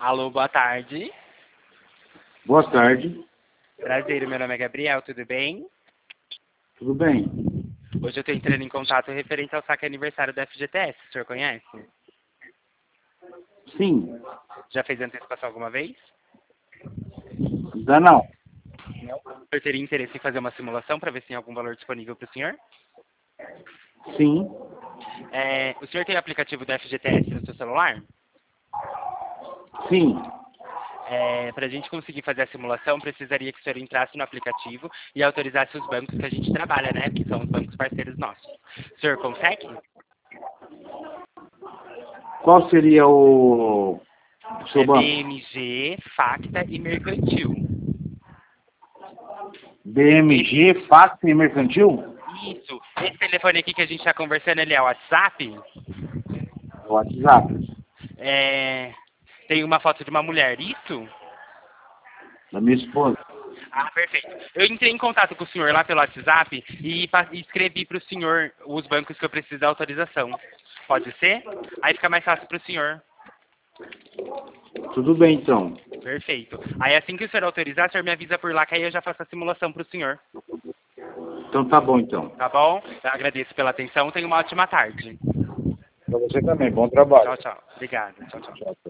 Alô, boa tarde. Boa tarde. Prazer, meu nome é Gabriel, tudo bem? Tudo bem? Hoje eu estou entrando em contato referente ao saque aniversário da FGTS, o senhor conhece? Sim. Já fez antecipação alguma vez? Ainda não. Não. O senhor teria interesse em fazer uma simulação para ver se tem algum valor disponível para o senhor? Sim. O senhor tem o aplicativo da FGTS no seu celular? Sim. Para a gente conseguir fazer a simulação, precisaria que o senhor entrasse no aplicativo e autorizasse os bancos que a gente trabalha, né? Que são os bancos parceiros nossos. O senhor consegue? Qual seria o seu banco? BMG, Facta e Mercantil. BMG, Facta e Mercantil? Isso. Esse telefone aqui que a gente está conversando, ele é o WhatsApp? WhatsApp. Tem uma foto de uma mulher, isso? Da minha esposa. Ah, perfeito. Eu entrei em contato com o senhor lá pelo WhatsApp e escrevi para o senhor os bancos que eu preciso da autorização. Pode ser? Aí fica mais fácil para o senhor. Tudo bem, então. Perfeito. Aí assim que o senhor autorizar, o senhor me avisa por lá que aí eu já faço a simulação para o senhor. Então tá bom, então. Tá bom? Eu agradeço pela atenção. Tenha uma ótima tarde. Para você também. Bom trabalho. Tchau, tchau. Obrigado. Tchau, tchau.